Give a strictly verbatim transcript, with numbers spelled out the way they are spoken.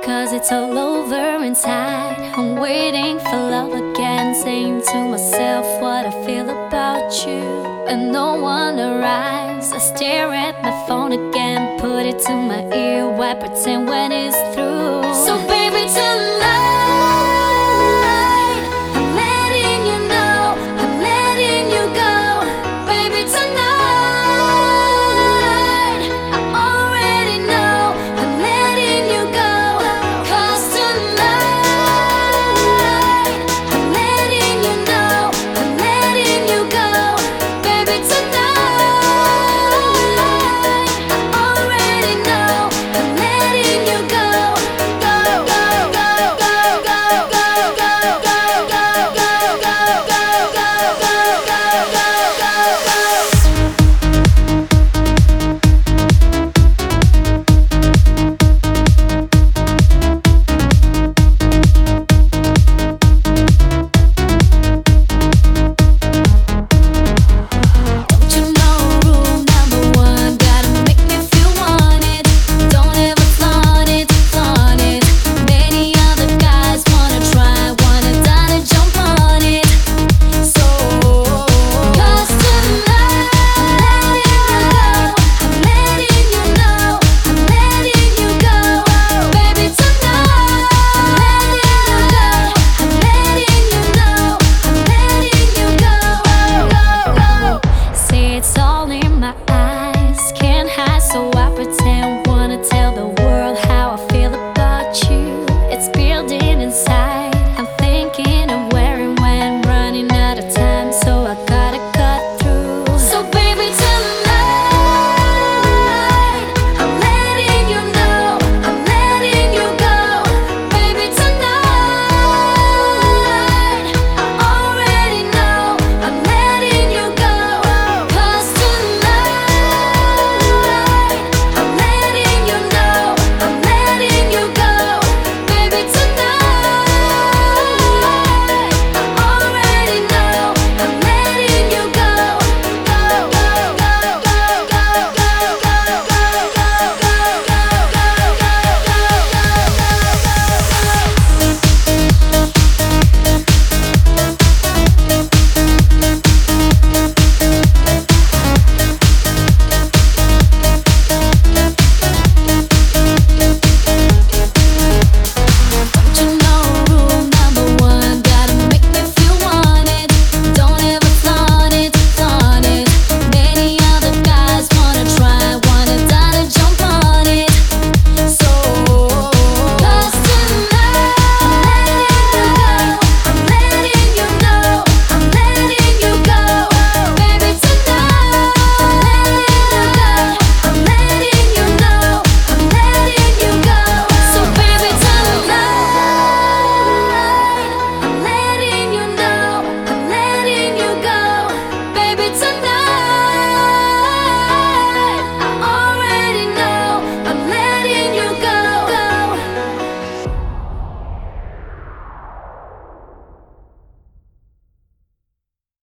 Cause it's all over inside. I'm waiting for love again, saying to myself what I feel about you. And no one arrives. I stare at my phone again, put it to my ear, why pretend when it's through? So baby, tonight I'm letting you know, I'm letting you go. Baby, tonight I already know, I'm letting you go. Cause tonight I'm letting you know, I'm letting you go. Baby, tonight I already know, I'm letting you go. Go, go, go, go, go, go, go, go, go, go, go, go, go, go, go, go, Don't you know rule number one? Gotta make me feel wanted. Don't ever flaunt it, flaunt it. Many other guys wanna try, wanna die to jump on it. So, cause tonight I'm letting you know, I'm letting you go. Baby, tonight I'm letting you know, I'm letting you go. See, it's all in my eyes, can't hide, so I pretend.